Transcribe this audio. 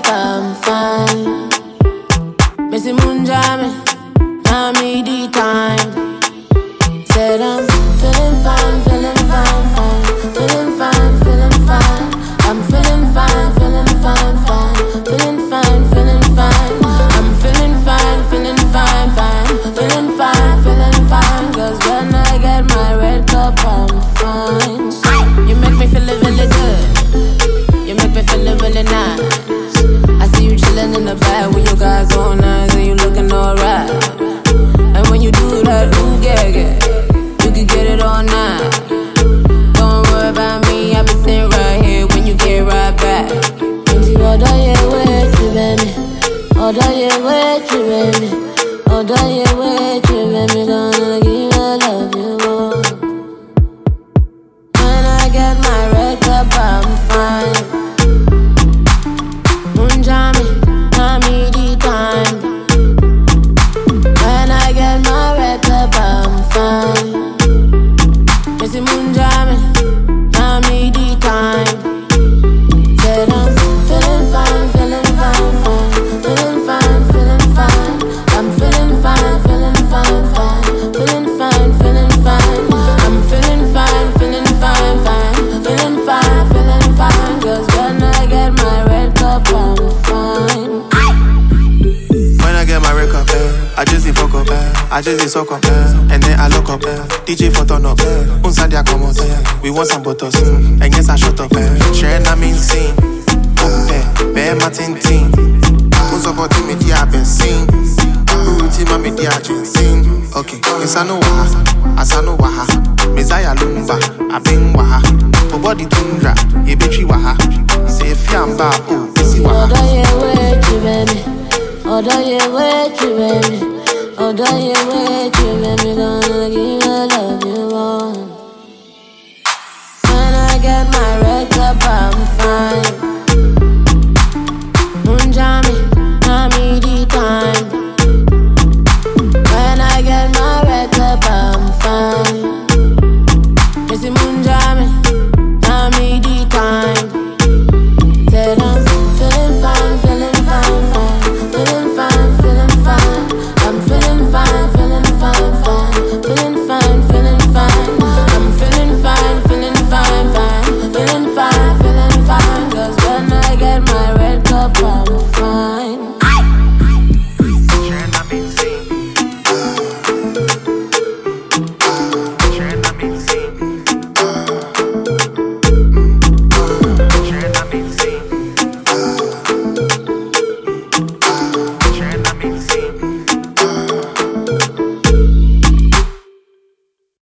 cup, I'm fine. Missy Munjame, now me the time. Said I'm feeling fine, feeling fine, fine. Feeling fine, feeling fine. I'm feeling fine, feeling fine, fine. Feeling fine, feeling fine. I'm feeling fine, feeling fine, fine. Feeling fine, feeling fine. Cause when I get my red cup, I'm fine. You make me feel really good. You make me feel really nice. I see you chillin' in the back with your guys on nice and you looking alright. And when you do that, ooh, yeah, you can get it all night. Don't worry about me, I'll be sitting right here when you get right back. Order your way to baby. Order your way to baby. Order your way to baby. Gonna give you love you more. When I get my red cup, I'm fine. Munjami, Nami the time. When I get my red cup, I'm fine. Missy Munjami, Nami the time. Said I'm feeling fine, feeling fine, fine. Feeling fine, feeling fine. I'm feeling fine, feeling fine, fine. Feeling fine, feeling fine. I'm feeling fine, feeling fine, fine. Feeling fine, feeling fine. Cause when I get my red cup, I'm fine. When I get my red cup, I just see fuck up, I just see soak up, and then I look up, DJ for turn up, Unsadia come out, we want some bottles, and yes I shut up, share na mean scene, bear Martin team, who's about to meet the happen scene, who's my media scene, okay, yes I know waha, Messiah Lumba, I been waha, for body tundra, ye betri waha, say fiamba, oh, see waha. Order your way to baby. Order your way to baby. Order your way to baby. Gonna give you love you want. When I get my red cup, I'm fine.